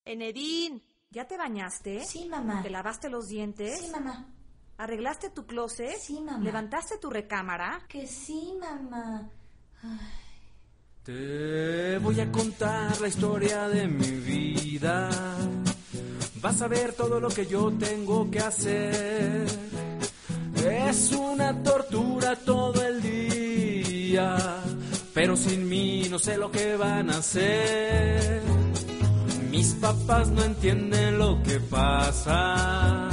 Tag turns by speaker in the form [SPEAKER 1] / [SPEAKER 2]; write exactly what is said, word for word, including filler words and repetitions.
[SPEAKER 1] Enedín, ¿ya te bañaste?
[SPEAKER 2] Sí, mamá.
[SPEAKER 1] ¿Te lavaste los dientes?
[SPEAKER 2] Sí, mamá.
[SPEAKER 1] ¿Arreglaste tu closet?
[SPEAKER 2] Sí, mamá.
[SPEAKER 1] ¿Levantaste tu recámara?
[SPEAKER 2] Que sí, mamá. Ay.
[SPEAKER 3] Te voy a contar la historia de mi vida. Vas a ver todo lo que yo tengo que hacer. Es una tortura todo el día, pero sin mí no sé lo que van a hacer. Mis papás no entienden lo que pasa.